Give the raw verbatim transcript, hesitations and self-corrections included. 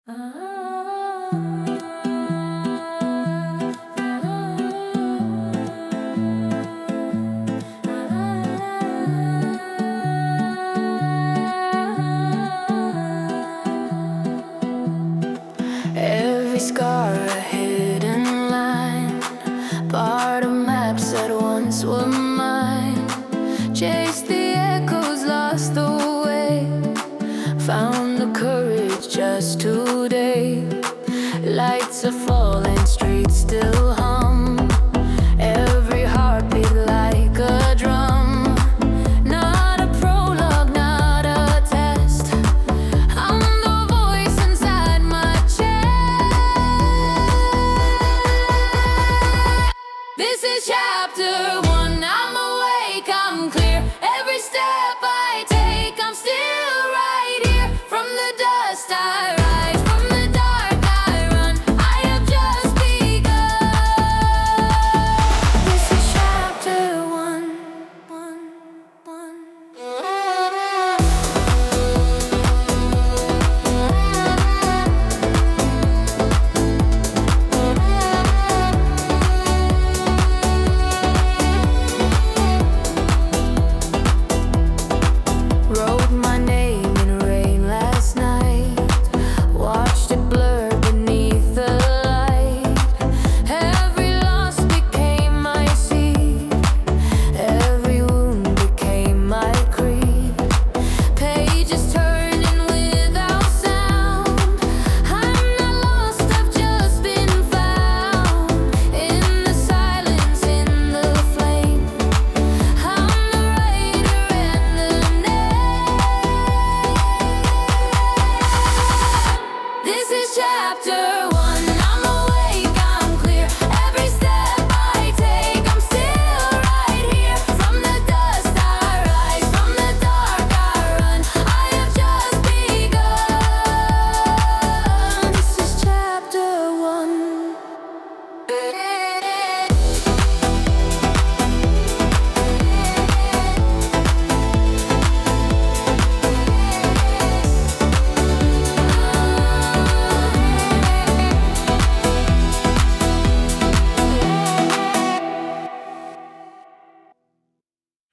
Every scar a hidden line, part of maps that once were mine. Chased the echoes, lost the way, found the courage just today. Lights are falling, streets still